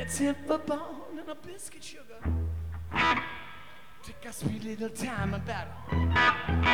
tip of bone and a biscuit sugar. Take a sweet little time about it.